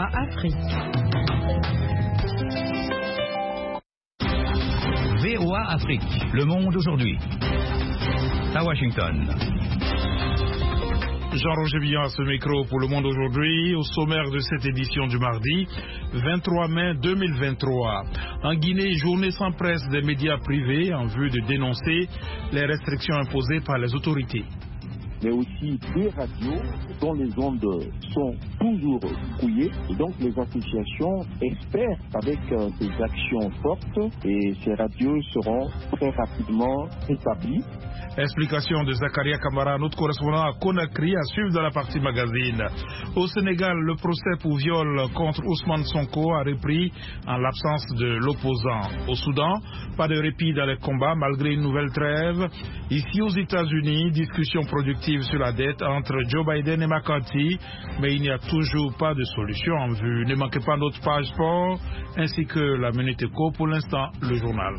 VOA Afrique. VOA Afrique, le monde aujourd'hui. À Washington. Jean-Roger Billon à ce micro pour Le Monde aujourd'hui, au sommaire de cette édition du mardi 23 mai 2023. En Guinée, journée sans presse des médias privés en vue de dénoncer les restrictions imposées par les autorités. Mais aussi des radios dont les ondes sont toujours brouillées. Et donc les associations espèrent avec des actions fortes et ces radios seront très rapidement établies. Explication de Zakaria Kamara, notre correspondant à Conakry, à suivre dans la partie magazine. Au Sénégal, le procès pour viol contre Ousmane Sonko a repris en l'absence de l'opposant. Au Soudan, pas de répit dans les combats malgré une nouvelle trêve. Ici aux États-Unis, discussion productive sur la dette entre Joe Biden et McCarthy, mais il n'y a toujours pas de solution en vue. Ne manquez pas notre page sport ainsi que la Minute Éco. Pour l'instant, le journal.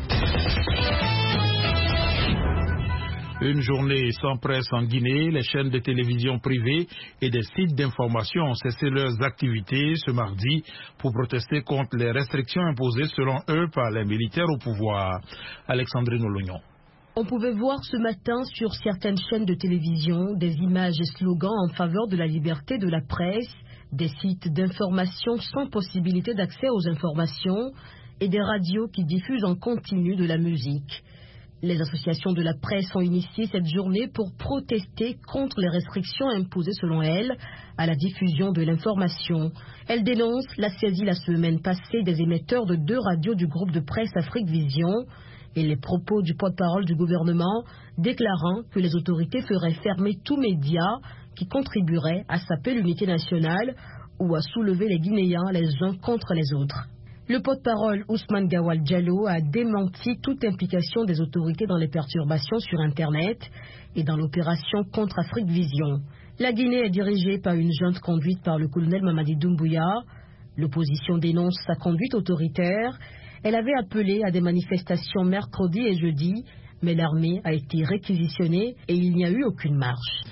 Une journée sans presse en Guinée, les chaînes de télévision privées et des sites d'information ont cessé leurs activités ce mardi pour protester contre les restrictions imposées selon eux par les militaires au pouvoir. Alexandrine Olognon. On pouvait voir ce matin sur certaines chaînes de télévision des images et slogans en faveur de la liberté de la presse, des sites d'information sans possibilité d'accès aux informations et des radios qui diffusent en continu de la musique. Les associations de la presse ont initié cette journée pour protester contre les restrictions imposées selon elles à la diffusion de l'information. Elles dénoncent la saisie la semaine passée des émetteurs de 2 radios du groupe de presse Afrique Vision et les propos du porte-parole du gouvernement déclarant que les autorités feraient fermer tout média qui contribuerait à saper l'unité nationale ou à soulever les Guinéens les uns contre les autres. Le porte-parole Ousmane Gawal Diallo a démenti toute implication des autorités dans les perturbations sur Internet et dans l'opération contre Afrique Vision. La Guinée est dirigée par une junte conduite par le colonel Mamadi Doumbouya. L'opposition dénonce sa conduite autoritaire. Elle avait appelé à des manifestations mercredi et jeudi, mais l'armée a été réquisitionnée et il n'y a eu aucune marche.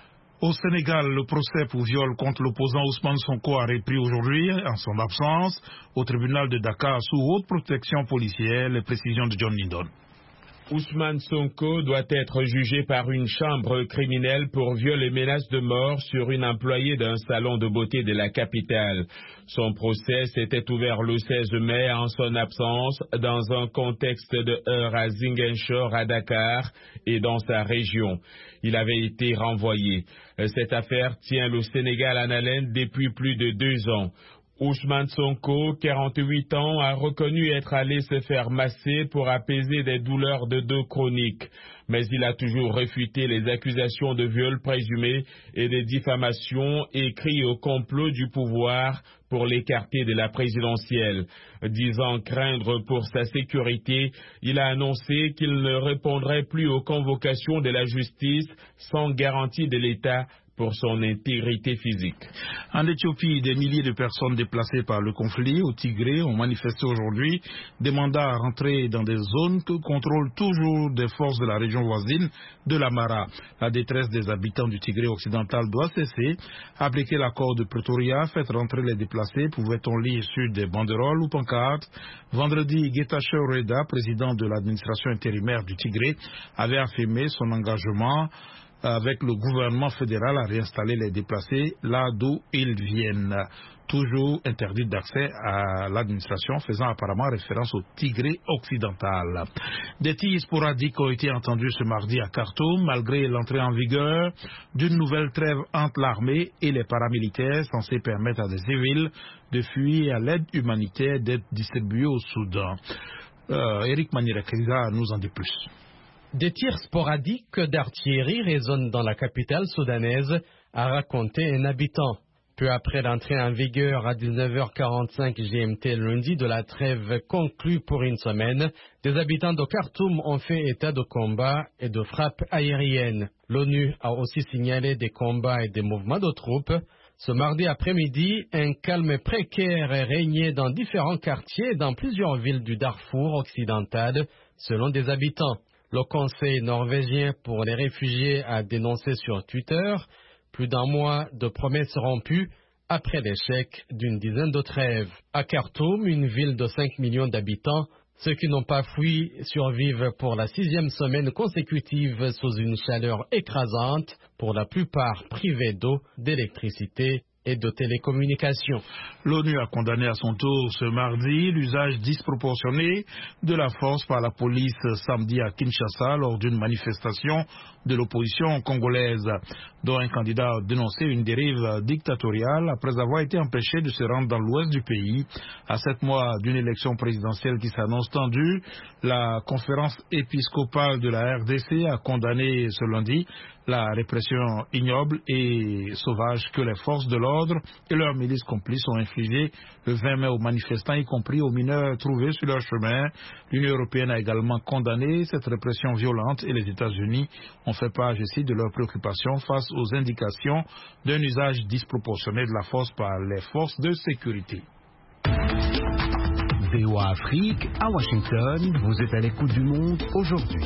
Au Sénégal, le procès pour viol contre l'opposant Ousmane Sonko a repris aujourd'hui, en son absence, au tribunal de Dakar sous haute protection policière. Les précisions de John Lindon. Ousmane Sonko doit être jugé par une chambre criminelle pour viol et menace de mort sur une employée d'un salon de beauté de la capitale. Son procès s'était ouvert le 16 mai en son absence dans un contexte de heurts à Ziguinchor à Dakar et dans sa région. Il avait été renvoyé. Cette affaire tient le Sénégal en haleine depuis plus de 2 ans. Ousmane Sonko, 48 ans, a reconnu être allé se faire masser pour apaiser des douleurs de dos chroniques. Mais il a toujours réfuté les accusations de viol présumé et de diffamation et crie au complot du pouvoir pour l'écarter de la présidentielle. Disant craindre pour sa sécurité, il a annoncé qu'il ne répondrait plus aux convocations de la justice sans garantie de l'État pour son intégrité physique. En Éthiopie, des milliers de personnes déplacées par le conflit au Tigré ont manifesté aujourd'hui, demandant à rentrer dans des zones que contrôlent toujours des forces de la région voisine de l'Amara. La détresse des habitants du Tigré occidental doit cesser. Appliquer l'accord de Pretoria, faites rentrer les déplacés, pouvait-on lire sur des banderoles ou pancartes. Vendredi, Getachew Reda, président de l'administration intérimaire du Tigré, avait affirmé son engagement avec le gouvernement fédéral à réinstaller les déplacés là d'où ils viennent. Toujours interdit d'accès à l'administration, faisant apparemment référence au Tigré occidental. Des tirs sporadiques ont été entendus ce mardi à Khartoum, malgré l'entrée en vigueur d'une nouvelle trêve entre l'armée et les paramilitaires, censée permettre à des civils de fuir à l'aide humanitaire d'être distribuée au Soudan. Eric Manirekeza nous en dit plus. Des tirs sporadiques d'artillerie résonnent dans la capitale soudanaise, a raconté un habitant. Peu après l'entrée en vigueur à 19h45 GMT lundi de la trêve conclue pour une semaine, des habitants de Khartoum ont fait état de combats et de frappes aériennes. L'ONU a aussi signalé des combats et des mouvements de troupes. Ce mardi après-midi, un calme précaire est régné dans différents quartiers dans plusieurs villes du Darfour occidental, selon des habitants. Le Conseil norvégien pour les réfugiés a dénoncé sur Twitter plus d'un mois de promesses rompues après l'échec d'une dizaine de trêves. À Khartoum, une ville de 5 millions d'habitants, ceux qui n'ont pas fui survivent pour la 6e semaine consécutive sous une chaleur écrasante, pour la plupart privés d'eau, d'électricité et de télécommunications. L'ONU a condamné à son tour ce mardi l'usage disproportionné de la force par la police samedi à Kinshasa lors d'une manifestation de l'opposition congolaise, dont un candidat a dénoncé une dérive dictatoriale après avoir été empêché de se rendre dans l'ouest du pays. À 7 mois d'une élection présidentielle qui s'annonce tendue, la conférence épiscopale de la RDC a condamné ce lundi la répression ignoble et sauvage que les forces de l'ordre et leurs milices complices ont infligée le 20 mai aux manifestants, y compris aux mineurs trouvés sur leur chemin. L'Union européenne a également condamné cette répression violente et les États-Unis ont fait part, je cite, de leurs préoccupations face aux indications d'un usage disproportionné de la force par les forces de sécurité. VOA Afrique, à Washington, vous êtes à l'écoute du monde aujourd'hui.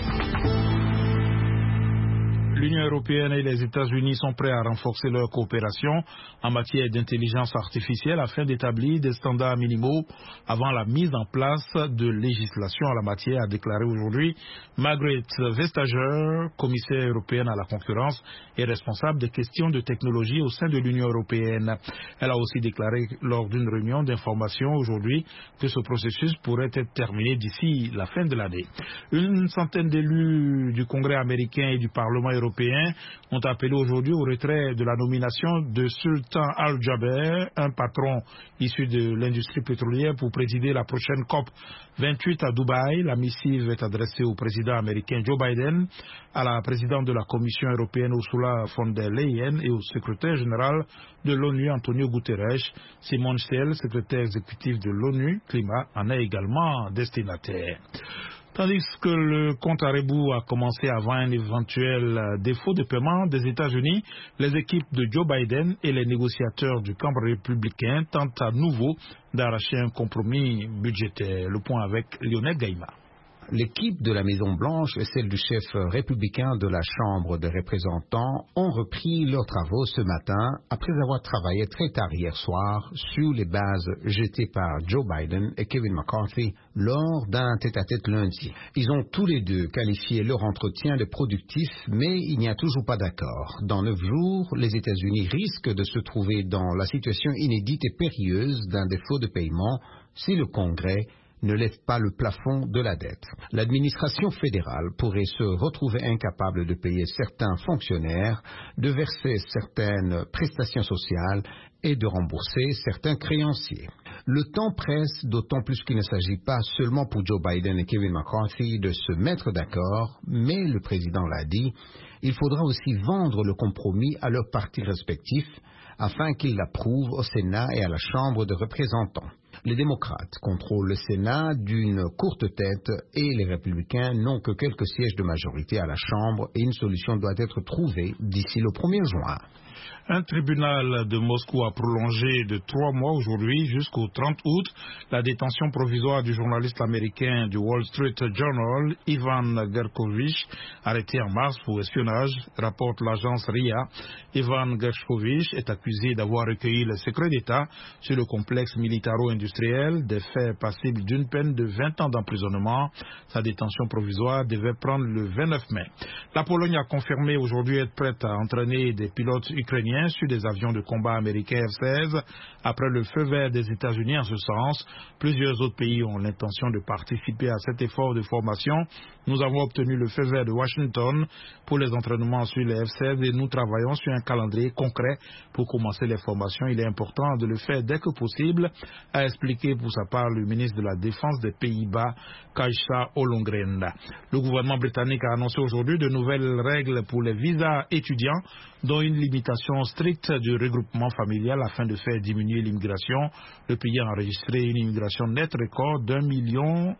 L'Union européenne et les États-Unis sont prêts à renforcer leur coopération en matière d'intelligence artificielle afin d'établir des standards minimaux avant la mise en place de législation en la matière, a déclaré aujourd'hui Margrethe Vestager, commissaire européenne à la concurrence et responsable des questions de technologie au sein de l'Union européenne. Elle a aussi déclaré lors d'une réunion d'information aujourd'hui que ce processus pourrait être terminé d'ici la fin de l'année. Une centaine d'élus du Congrès américain et du Parlement européen ont appelé aujourd'hui au retrait de la nomination de Sultan Al-Jaber, un patron issu de l'industrie pétrolière, pour présider la prochaine COP 28 à Dubaï. La missive est adressée au président américain Joe Biden, à la présidente de la Commission européenne Ursula von der Leyen et au secrétaire général de l'ONU Antonio Guterres. Simone Stell, secrétaire exécutif de l'ONU Climat, en est également destinataire. Tandis que le compte à rebours a commencé avant un éventuel défaut de paiement des États-Unis, les équipes de Joe Biden et les négociateurs du camp républicain tentent à nouveau d'arracher un compromis budgétaire. Le point avec Lionel Gaïma. L'équipe de la Maison-Blanche et celle du chef républicain de la Chambre des représentants ont repris leurs travaux ce matin après avoir travaillé très tard hier soir sur les bases jetées par Joe Biden et Kevin McCarthy lors d'un tête-à-tête lundi. Ils ont tous les deux qualifié leur entretien de productif, mais il n'y a toujours pas d'accord. Dans 9 jours, les États-Unis risquent de se trouver dans la situation inédite et périlleuse d'un défaut de paiement si le Congrès ne lève pas le plafond de la dette. L'administration fédérale pourrait se retrouver incapable de payer certains fonctionnaires, de verser certaines prestations sociales et de rembourser certains créanciers. Le temps presse, d'autant plus qu'il ne s'agit pas seulement pour Joe Biden et Kevin McCarthy de se mettre d'accord, mais le président l'a dit, il faudra aussi vendre le compromis à leurs partis respectifs afin qu'ils l'approuvent au Sénat et à la Chambre des représentants. Les démocrates contrôlent le Sénat d'une courte tête et les républicains n'ont que quelques sièges de majorité à la Chambre et une solution doit être trouvée d'ici le 1er juin. Un tribunal de Moscou a prolongé de 3 mois aujourd'hui jusqu'au 30 août la détention provisoire du journaliste américain du Wall Street Journal, Ivan Gershkovich, arrêté en mars pour espionnage, rapporte l'agence RIA. Ivan Gershkovich est accusé d'avoir recueilli le secret d'État sur le complexe militaro-industriel, des faits passibles d'une peine de 20 ans d'emprisonnement. Sa détention provisoire devait prendre le 29 mai. La Pologne a confirmé aujourd'hui être prête à entraîner des pilotes ukrainiens sur des avions de combat américains F-16 après le feu vert des États-Unis en ce sens. Plusieurs autres pays ont l'intention de participer à cet effort de formation. Nous avons obtenu le feu vert de Washington pour les entraînements sur les F-16 et nous travaillons sur un calendrier concret pour commencer les formations. Il est important de le faire dès que possible, a expliqué pour sa part le ministre de la Défense des Pays-Bas, Kajsa Ollongren. Le gouvernement britannique a annoncé aujourd'hui de nouvelles règles pour les visas étudiants, dont une limitation stricte du regroupement familial afin de faire diminuer l'immigration. Le pays a enregistré une immigration nette record d'1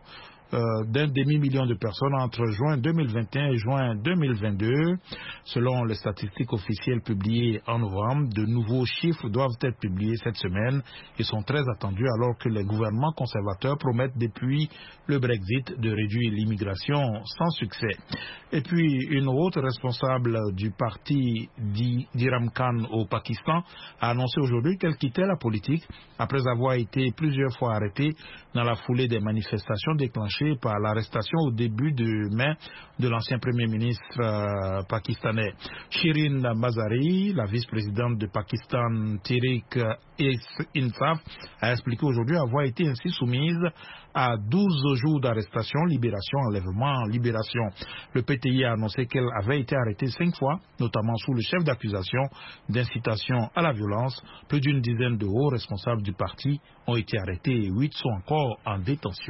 d'un demi-million de personnes entre juin 2021 et juin 2022. Selon les statistiques officielles publiées en novembre, de nouveaux chiffres doivent être publiés cette semaine et sont très attendus alors que les gouvernements conservateurs promettent depuis le Brexit de réduire l'immigration sans succès. Et puis une haute responsable du parti d'Imran Khan au Pakistan a annoncé aujourd'hui qu'elle quittait la politique après avoir été plusieurs fois arrêtée dans la foulée des manifestations déclenchées par l'arrestation au début de mai de l'ancien premier ministre pakistanais. Shirin Mazari, la vice-présidente de Pakistan Tehreek-e-Insaf, a expliqué aujourd'hui avoir été ainsi soumise à 12 jours d'arrestation, libération, enlèvement, libération. Le PTI a annoncé qu'elle avait été arrêtée 5 fois, notamment sous le chef d'accusation d'incitation à la violence. Plus d'une dizaine de hauts responsables du parti ont été arrêtés et 8 sont encore en détention.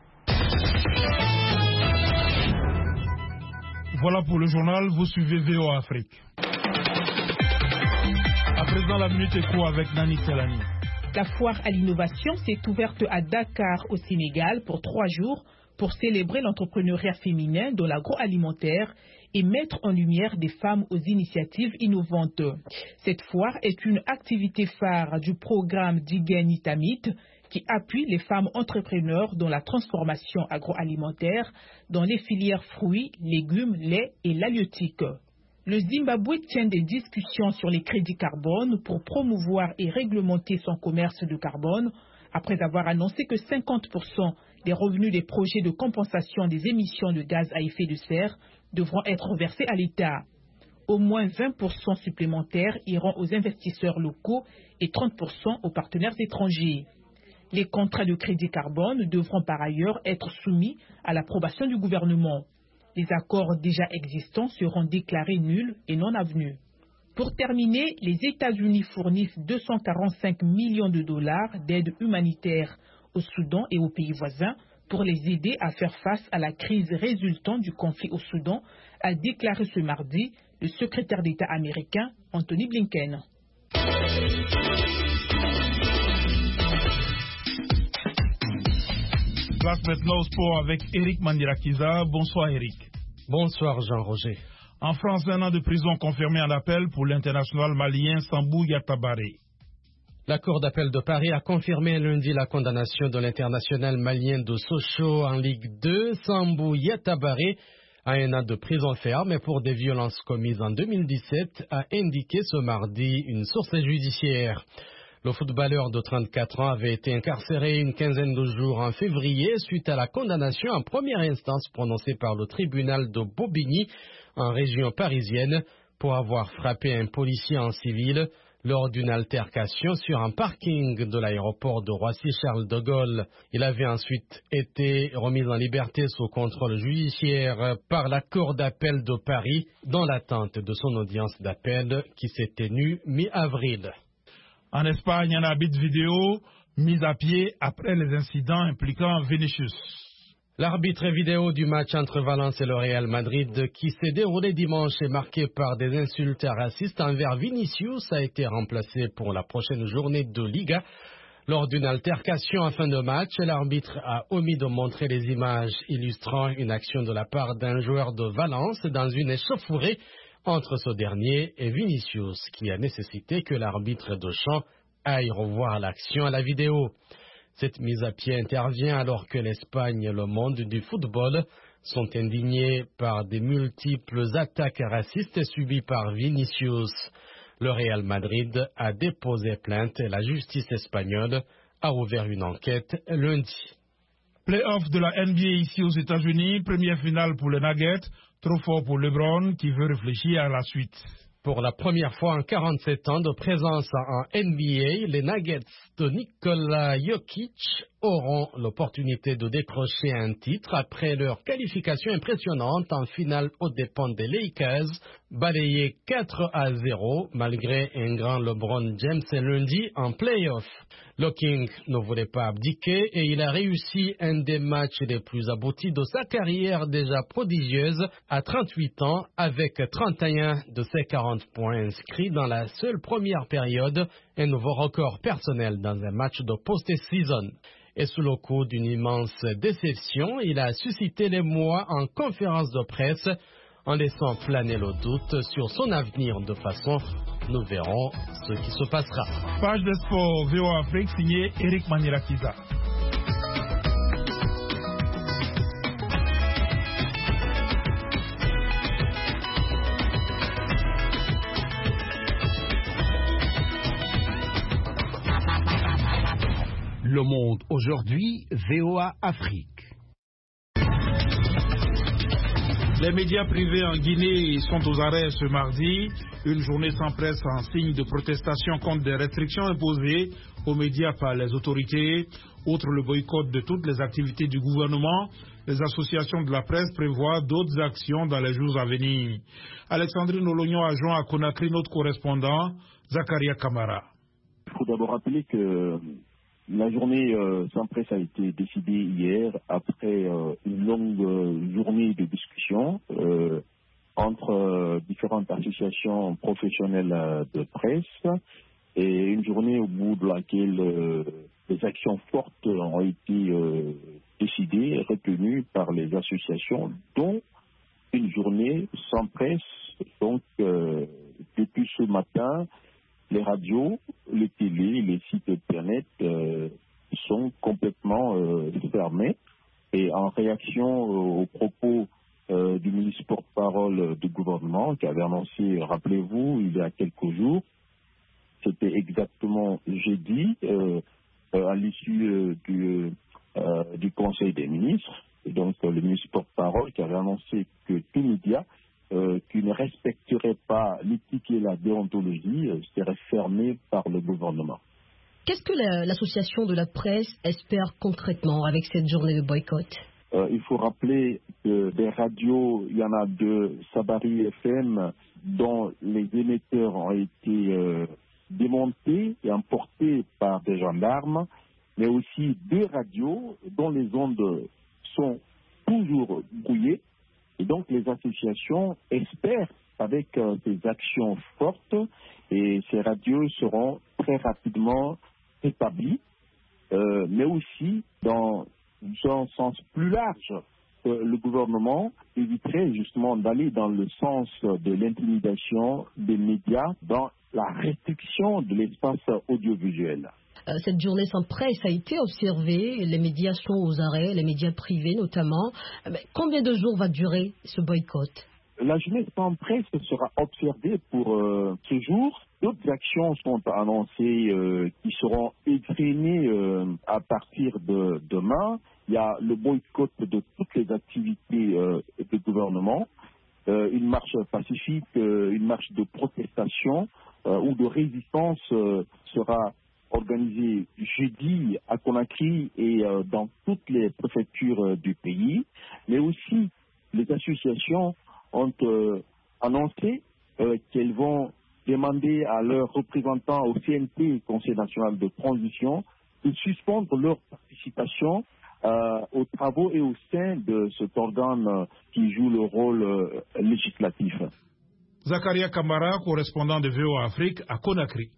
Voilà pour le journal, vous suivez VOA Afrique. À présent, la minute éco avec Nani Selani. La foire à l'innovation s'est ouverte à Dakar, au Sénégal, pour 3 jours pour célébrer l'entrepreneuriat féminin dans l'agroalimentaire et mettre en lumière des femmes aux initiatives innovantes. Cette foire est une activité phare du programme Digeni Tamit qui appuie les femmes entrepreneurs dans la transformation agroalimentaire dans les filières fruits, légumes, lait et l'halieutique. Le Zimbabwe tient des discussions sur les crédits carbone pour promouvoir et réglementer son commerce de carbone après avoir annoncé que 50% des revenus des projets de compensation des émissions de gaz à effet de serre devront être versés à l'État. Au moins 20% supplémentaires iront aux investisseurs locaux et 30% aux partenaires étrangers. Les contrats de crédit carbone devront par ailleurs être soumis à l'approbation du gouvernement. Les accords déjà existants seront déclarés nuls et non avenus. Pour terminer, les États-Unis fournissent 245 millions de dollars d'aide humanitaire au Soudan et aux pays voisins pour les aider à faire face à la crise résultant du conflit au Soudan, a déclaré ce mardi le secrétaire d'État américain Anthony Blinken. Place maintenant au sport avec Eric Mandirakiza. Bonsoir Eric. Bonsoir Jean-Roger. En France, 1 an de prison confirmé en appel pour l'international malien Sambou Yatabaré. La Cour d'appel de Paris a confirmé lundi la condamnation de l'international malien de Sochaux en Ligue 2, Sambou Yatabaré, à 1 an de prison ferme pour des violences commises en 2017, a indiqué ce mardi une source judiciaire. Le footballeur de 34 ans avait été incarcéré une quinzaine de jours en février suite à la condamnation en première instance prononcée par le tribunal de Bobigny en région parisienne pour avoir frappé un policier en civil lors d'une altercation sur un parking de l'aéroport de Roissy-Charles de Gaulle. Il avait ensuite été remis en liberté sous contrôle judiciaire par la Cour d'appel de Paris dans l'attente de son audience d'appel qui s'est tenue mi-avril. En Espagne, un arbitre vidéo mis à pied après les incidents impliquant Vinicius. L'arbitre vidéo du match entre Valence et le Real Madrid qui s'est déroulé dimanche et marqué par des insultes racistes envers Vinicius a été remplacé pour la prochaine journée de Liga. Lors d'une altercation en fin de match, l'arbitre a omis de montrer les images illustrant une action de la part d'un joueur de Valence dans une échauffourée entre ce dernier et Vinicius, qui a nécessité que l'arbitre de champ aille revoir l'action à la vidéo. Cette mise à pied intervient alors que l'Espagne et le monde du football sont indignés par des multiples attaques racistes subies par Vinicius. Le Real Madrid a déposé plainte et la justice espagnole a ouvert une enquête lundi. Play-off de la NBA ici aux États-Unis, première finale pour les Nuggets. Trop fort pour LeBron qui veut réfléchir à la suite. Pour la première fois en 47 ans de présence en NBA, les Nuggets de Nikola Jokic auront l'opportunité de décrocher un titre après leur qualification impressionnante en finale aux dépens des Lakers, balayés 4-0 malgré un grand LeBron James lundi en play-off. Le King ne voulait pas abdiquer et il a réussi un des matchs les plus aboutis de sa carrière déjà prodigieuse à 38 ans avec 31 de ses 40 points inscrits dans la seule première période, un nouveau record personnel dans un match de post-season. Et sous le coup d'une immense déception, il a suscité l'émoi en conférence de presse en laissant planer le doute sur son avenir de façon, nous verrons ce qui se passera. Page de sport VOA Afrique signé Eric Manirakiza. Le Monde aujourd'hui, VOA Afrique. Les médias privés en Guinée sont aux arrêts ce mardi. Une journée sans presse en signe de protestation contre des restrictions imposées aux médias par les autorités. Outre le boycott de toutes les activités du gouvernement, les associations de la presse prévoient d'autres actions dans les jours à venir. Alexandrine Olognon a joint à Conakry notre correspondant, Zakaria Kamara. Il faut d'abord rappeler que la journée sans presse a été décidée hier après une longue journée de discussion entre différentes associations professionnelles de presse et une journée au bout de laquelle des actions fortes ont été décidées et retenues par les associations, dont une journée sans presse. Donc, depuis ce matin, les radios, les télés, les sites internet sont complètement fermés. Et en réaction aux propos du ministre porte-parole du gouvernement qui avait annoncé, rappelez-vous, il y a quelques jours, c'était exactement jeudi, à l'issue du Conseil des ministres, et donc le ministre porte-parole qui avait annoncé que tout média qui ne respecterait pas l'éthique et la déontologie serait fermé par le gouvernement. Qu'est-ce que l'association de la presse espère concrètement avec cette journée de boycott? Il faut rappeler que des radios, il y en a deux, Sabari FM, dont les émetteurs ont été démontés et emportés par des gendarmes, mais aussi deux radios dont les ondes sont toujours brouillées. Et donc les associations espèrent avec ces actions fortes et ces radios seront très rapidement établies, mais aussi dans un sens plus large. Le gouvernement éviterait justement d'aller dans le sens de l'intimidation des médias dans la restriction de l'espace audiovisuel. Cette journée sans presse a été observée, les médias sont aux arrêts, les médias privés notamment. Mais combien de jours va durer ce boycott? La journée sans presse sera observée pour ce jour. D'autres actions sont annoncées qui seront égrenées à partir de demain. Il y a le boycott de toutes les activités du gouvernement, une marche pacifique, une marche de protestation ou de résistance sera organisée jeudi à Conakry et dans toutes les préfectures du pays, mais aussi les associations ont annoncé qu'elles vont demander à leurs représentants au CNP, Conseil national de transition, de suspendre leur participation aux travaux et au sein de cet organe qui joue le rôle législatif. Zakaria Kamara, correspondant de VOA Afrique à Conakry.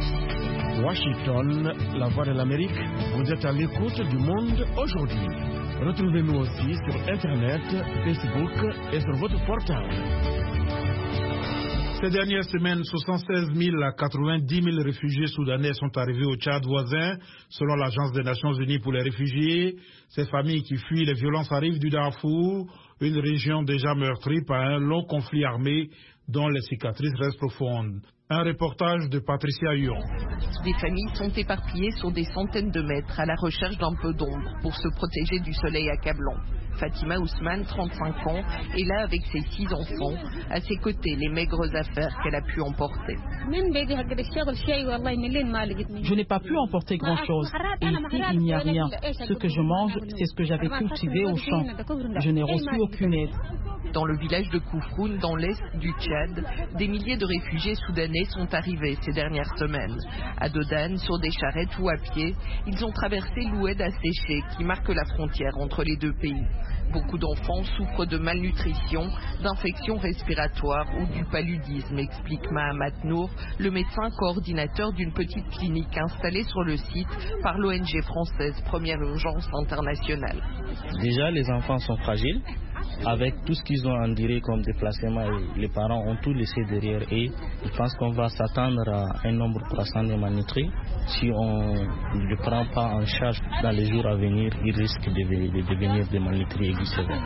Washington, la voix de l'Amérique, vous êtes à l'écoute du monde aujourd'hui. Retrouvez-nous aussi sur Internet, Facebook et sur votre portable. Ces dernières semaines, 76 000 à 90 000 réfugiés soudanais sont arrivés au Tchad voisin, selon l'Agence des Nations Unies pour les réfugiés. Ces familles qui fuient les violences arrivent du Darfour, une région déjà meurtrie par un long conflit armé dont les cicatrices restent profondes. Un reportage de Patricia Huon. Des familles sont éparpillées sur des centaines de mètres à la recherche d'un peu d'ombre pour se protéger du soleil accablant. Fatima Ousmane, 35 ans, est là avec ses 6 enfants. À ses côtés, les maigres affaires qu'elle a pu emporter. Je n'ai pas pu emporter grand-chose. Et ici, il n'y a rien. Ce que je mange, c'est ce que j'avais cultivé au champ. Je n'ai reçu aucune aide. Dans le village de Kouffroun, dans l'est du Tchad, des milliers de réfugiés soudanais sont arrivés ces dernières semaines. À Dodane, sur des charrettes ou à pied, ils ont traversé l'Oued asséché qui marque la frontière entre les deux pays. Beaucoup d'enfants souffrent de malnutrition, d'infections respiratoires ou du paludisme, explique Mahamat Nour, le médecin coordinateur d'une petite clinique installée sur le site par l'ONG française Première Urgence Internationale. Déjà, les enfants sont fragiles. Avec tout ce qu'ils ont enduré comme déplacement, les parents ont tout laissé derrière et je pense qu'on va s'attendre à un nombre croissant de malnutris. Si on ne le prend pas en charge dans les jours à venir, il risque de devenir des malnutris aigus sévères.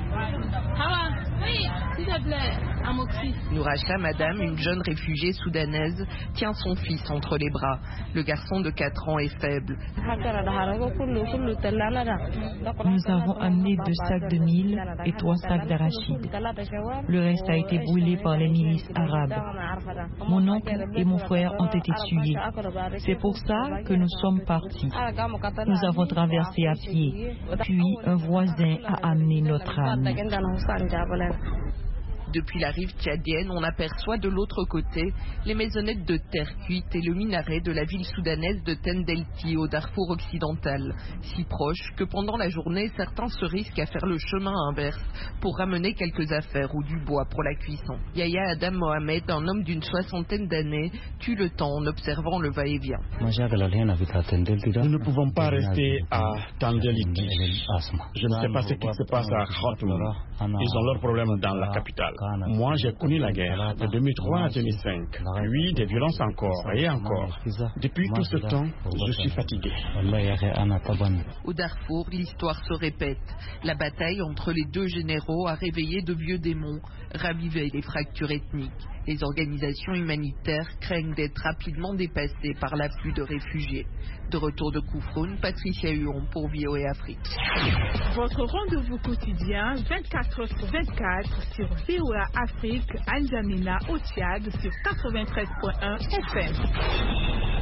Nouracha Madame, une jeune réfugiée soudanaise, tient son fils entre les bras. Le garçon de 4 ans est faible. Nous avons amené 2 sacs de mil et 3 sacs d'arachides. Le reste a été brûlé par les milices arabes. Mon oncle et mon frère ont été tués. C'est pour ça que nous sommes partis. Nous avons traversé à pied, puis un voisin a amené notre âme. Depuis la rive tchadienne, on aperçoit de l'autre côté les maisonnettes de terre cuite et le minaret de la ville soudanaise de Tendelti au Darfour occidental, si proche que pendant la journée, certains se risquent à faire le chemin inverse pour ramener quelques affaires ou du bois pour la cuisson. Yahya Adam Mohamed, un homme d'une 60aine d'années, tue le temps en observant le va-et-vient. Nous ne pouvons pas rester à Tendelti. Je ne sais pas ce qui se passe à Khartoum. Ils ont leurs problèmes dans la capitale. Moi, j'ai connu la guerre de 2003 à 2005, puis des violences encore et encore. Depuis tout ce temps, je suis fatigué. Au Darfour, l'histoire se répète. La bataille entre les deux généraux a réveillé de vieux démons, ravivé les fractures ethniques. Les organisations humanitaires craignent d'être rapidement dépassées par l'afflux de réfugiés. De retour de Kouffroun, Patricia Huon pour VOA Afrique. Votre rendez-vous quotidien 24h sur 24 sur VOA Afrique, à N'Djamena au Tchad sur 93.1 FM.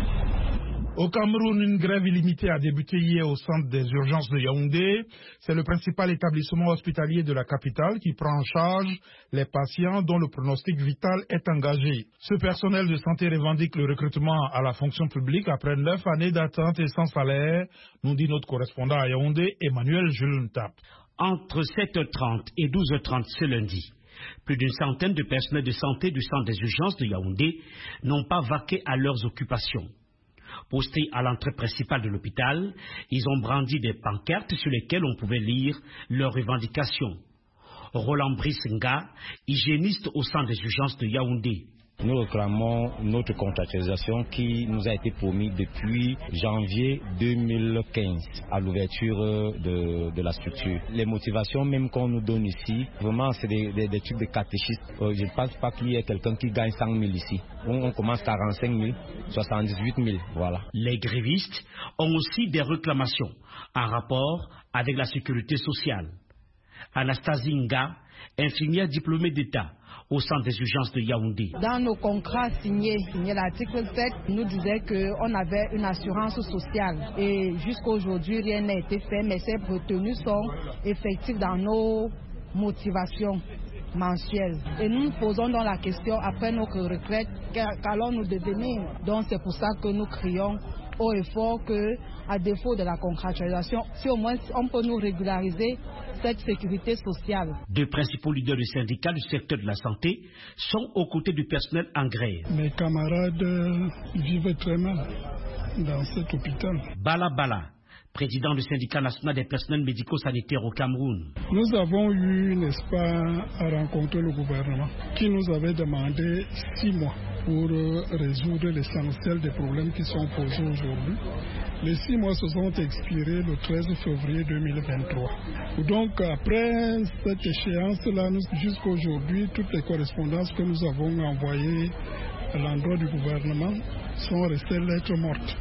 Au Cameroun, une grève illimitée a débuté hier au centre des urgences de Yaoundé. C'est le principal établissement hospitalier de la capitale qui prend en charge les patients dont le pronostic vital est engagé. Ce personnel de santé revendique le recrutement à la fonction publique après 9 années d'attente et sans salaire, nous dit notre correspondant à Yaoundé, Emmanuel Jules-Ntap. Entre 7h30 et 12h30 ce lundi, plus d'une centaine de personnels de santé du centre des urgences de Yaoundé n'ont pas vaqué à leurs occupations. Postés à l'entrée principale de l'hôpital, ils ont brandi des pancartes sur lesquelles on pouvait lire leurs revendications. Roland Brissenga, hygiéniste au centre des urgences de Yaoundé. Nous réclamons notre contractualisation qui nous a été promise depuis janvier 2015 à l'ouverture de la structure. Les motivations même qu'on nous donne ici, vraiment c'est des trucs de catéchistes. Je ne pense pas qu'il y ait quelqu'un qui gagne 100 000 ici. On commence 45 000, 78 000, voilà. Les grévistes ont aussi des réclamations en rapport avec la sécurité sociale. Anastasie Nga, infirmière diplômée d'État au centre des urgences de Yaoundé. Dans nos contrats signés, l'article 7 nous disait qu'on avait une assurance sociale et jusqu'à aujourd'hui rien n'a été fait, mais ces retenues sont effectives dans nos motivations mensuelles. Et nous nous posons donc la question après notre retraite, qu'allons-nous devenir? Donc c'est pour ça que nous crions haut et fort que, à défaut de la contractualisation, si au moins on peut nous régulariser cette sécurité sociale. Deux principaux leaders du syndicat du secteur de la santé sont aux côtés du personnel en grève. Mes camarades vivent très mal dans cet hôpital. Bala Bala, président du syndicat national des personnels médico-sanitaires au Cameroun. Nous avons eu, n'est-ce pas, à rencontrer le gouvernement qui nous avait demandé 6 mois pour résoudre l'essentiel des problèmes qui sont posés aujourd'hui. Les 6 mois se sont expirés le 13 février 2023. Donc après cette échéance-là, jusqu'à aujourd'hui, toutes les correspondances que nous avons envoyées à l'endroit du gouvernement sont restées lettres mortes.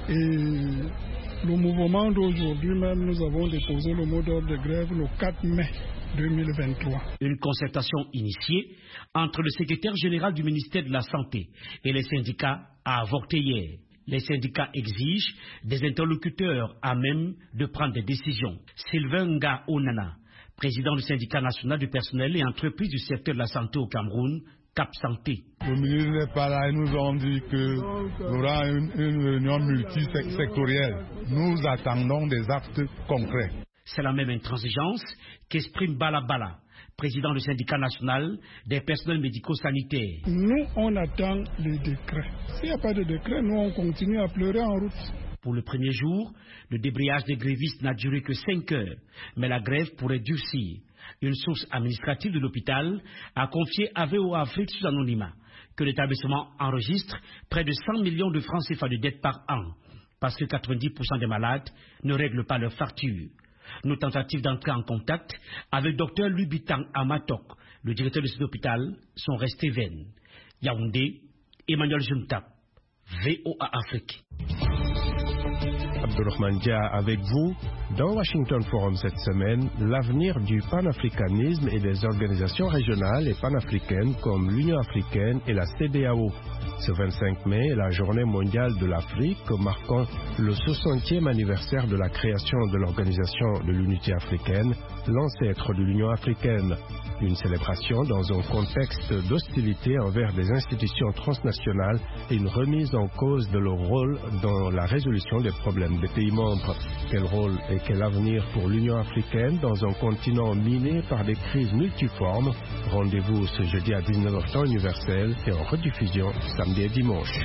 Et le mouvement d'aujourd'hui même, nous avons déposé le mot d'ordre de grève le 4 mai 2023. Une concertation initiée entre le secrétaire général du ministère de la Santé et les syndicats a avorté hier. Les syndicats exigent des interlocuteurs à même de prendre des décisions. Sylvain Nga Onana, président du syndicat national du personnel et entreprises du secteur de la santé au Cameroun, Cap Santé. Le ministre n'est pas là, ils nous ont dit qu'il y aura une réunion multisectorielle. Nous attendons des actes concrets. C'est la même intransigeance qu'exprime Bala Bala, président du syndicat national des personnels médico-sanitaires. Nous, on attend les décrets. S'il n'y a pas de décret, nous, on continue à pleurer en route. Pour le premier jour, le débrayage des grévistes n'a duré que 5 heures, mais la grève pourrait durcir. Une source administrative de l'hôpital a confié à VOA Afrique sous anonymat que l'établissement enregistre près de 100 millions de francs CFA de dettes par an, parce que 90% des malades ne règlent pas leurs factures. Nos tentatives d'entrer en contact avec Dr Lubitang Amatok, le directeur de cet hôpital, sont restées vaines. Yaoundé, Emmanuel Juntap, VOA Afrique. Abdurrahman Dia avec vous. Dans Washington Forum cette semaine, l'avenir du panafricanisme et des organisations régionales et panafricaines comme l'Union africaine et la CEDEAO. Ce 25 mai est la journée mondiale de l'Afrique, marquant le 60e anniversaire de la création de l'Organisation de l'Unité africaine, l'ancêtre de l'Union africaine. Une célébration dans un contexte d'hostilité envers des institutions transnationales et une remise en cause de leur rôle dans la résolution des problèmes des pays membres. Quel rôle et quel avenir pour l'Union africaine dans un continent miné par des crises multiformes? Rendez-vous ce jeudi à 19h temps universel et en rediffusion samedi et dimanche.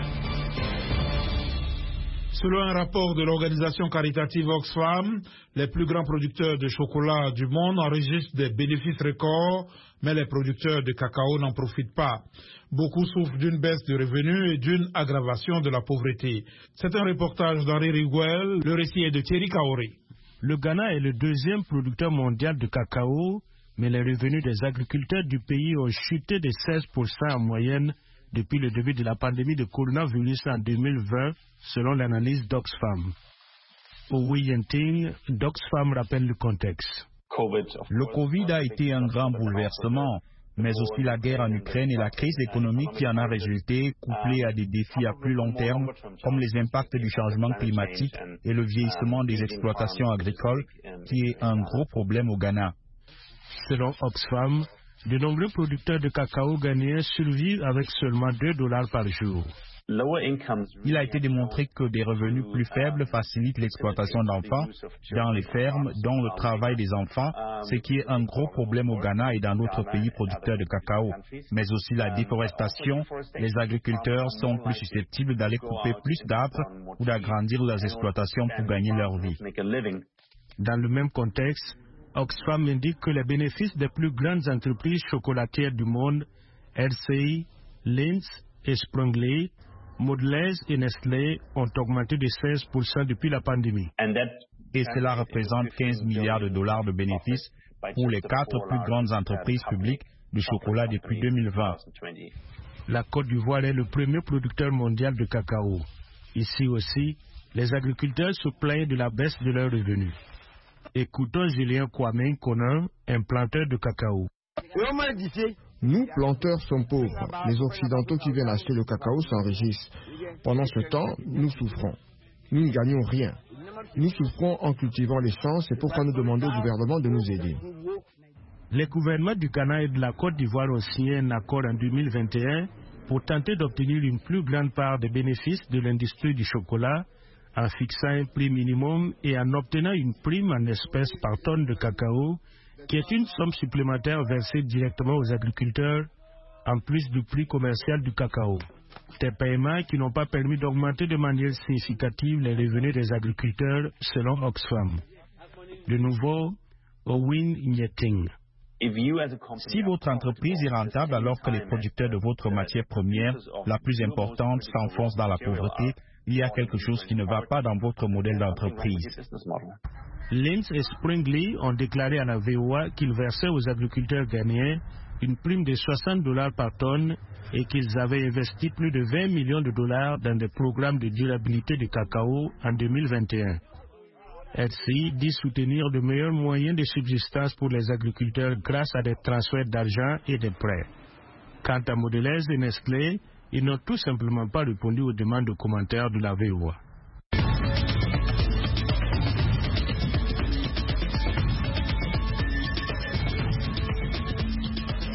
Selon un rapport de l'organisation caritative Oxfam, les plus grands producteurs de chocolat du monde enregistrent des bénéfices records, mais les producteurs de cacao n'en profitent pas. Beaucoup souffrent d'une baisse de revenus et d'une aggravation de la pauvreté. C'est un reportage d'Henri Riguel, le récit est de Thierry Kaori. Le Ghana est le deuxième producteur mondial de cacao, mais les revenus des agriculteurs du pays ont chuté de 16% en moyenne depuis le début de la pandémie de coronavirus en 2020, selon l'analyse d'Oxfam. Owi Yenting, d'Oxfam rappelle le contexte. Le Covid a été un grand bouleversement, mais aussi la guerre en Ukraine et la crise économique qui en a résulté, couplée à des défis à plus long terme, comme les impacts du changement climatique et le vieillissement des exploitations agricoles, qui est un gros problème au Ghana. Selon Oxfam, de nombreux producteurs de cacao ghanéens survivent avec seulement $2 par jour. Il a été démontré que des revenus plus faibles facilitent l'exploitation d'enfants dans les fermes, dont le travail des enfants, ce qui est un gros problème au Ghana et dans d'autres pays producteurs de cacao. Mais aussi la déforestation, les agriculteurs sont plus susceptibles d'aller couper plus d'arbres ou d'agrandir leurs exploitations pour gagner leur vie. Dans le même contexte, Oxfam indique que les bénéfices des plus grandes entreprises chocolatières du monde, RCI, Lindt et Sprungly, Mondelez et Nestlé, ont augmenté de 16% depuis la pandémie. Et cela représente 15 milliards de dollars de bénéfices pour les 4 plus grandes entreprises publiques du chocolat depuis 2020. La Côte d'Ivoire est le premier producteur mondial de cacao. Ici aussi, les agriculteurs se plaignent de la baisse de leurs revenus. Écoutons Julien Kwame Konan, un planteur de cacao. Nous, planteurs, sommes pauvres. Les Occidentaux qui viennent acheter le cacao s'enrichissent. Pendant ce temps, nous souffrons. Nous ne gagnons rien. Nous souffrons en cultivant l'essence, c'est pourquoi nous demandons au gouvernement de nous aider. Les gouvernements du Ghana et de la Côte d'Ivoire ont signé un accord en 2021 pour tenter d'obtenir une plus grande part des bénéfices de l'industrie du chocolat en fixant un prix minimum et en obtenant une prime en espèces par tonne de cacao, qui est une somme supplémentaire versée directement aux agriculteurs, en plus du prix commercial du cacao. Des paiements qui n'ont pas permis d'augmenter de manière significative les revenus des agriculteurs, selon Oxfam. De nouveau, Owen Nyeting. Si votre entreprise est rentable alors que les producteurs de votre matière première, la plus importante, s'enfoncent dans la pauvreté, il y a quelque chose qui ne va pas dans votre modèle d'entreprise. Lindt et Sprungly ont déclaré à la VOA qu'ils versaient aux agriculteurs ghanéens une prime de $60 par tonne et qu'ils avaient investi plus de $20 millions dans des programmes de durabilité du cacao en 2021. RCI dit soutenir de meilleurs moyens de subsistance pour les agriculteurs grâce à des transferts d'argent et des prêts. Quant à Mondelez et Nestlé, ils n'ont tout simplement pas répondu aux demandes de commentaires de la VOA.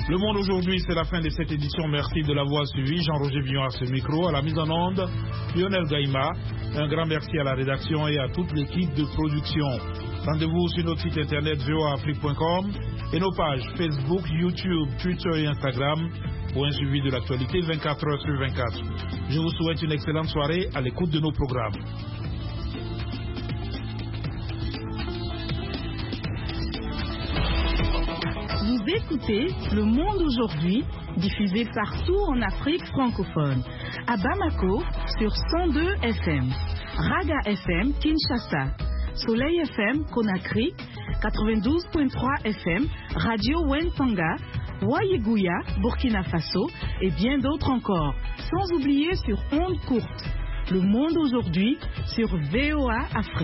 Le Monde aujourd'hui, c'est la fin de cette édition. Merci de l'avoir suivi. Jean-Roger Billon à ce micro, à la mise en onde, Lionel Gaïma. Un grand merci à la rédaction et à toute l'équipe de production. Rendez-vous sur notre site internet voaafrique.com et nos pages Facebook, YouTube, Twitter et Instagram pour un suivi de l'actualité 24 heures sur 24. Je vous souhaite une excellente soirée à l'écoute de nos programmes. Vous écoutez Le Monde aujourd'hui, diffusé partout en Afrique francophone. À Bamako, sur 102 FM. Raga FM, Kinshasa. Soleil FM, Conakry. 92.3 FM, Radio Wentanga. Ouaïgouya, Burkina Faso. Et bien d'autres encore. Sans oublier sur ondes courtes. Le Monde aujourd'hui, sur VOA Afrique.